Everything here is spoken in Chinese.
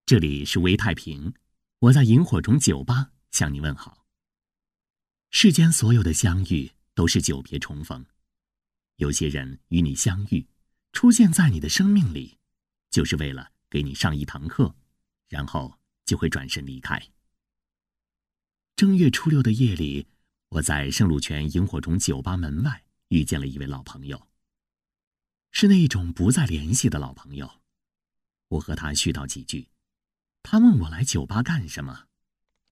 这里是微太平，我在萤火虫酒吧向你问好。世间所有的相遇都是久别重逢，有些人与你相遇，出现在你的生命里，就是为了给你上一堂课，然后就会转身离开。正月初6的夜里，我在圣鹿泉萤火虫酒吧门外遇见了一位老朋友，是那种不再联系的老朋友。我和他絮叨几句，他问我来酒吧干什么，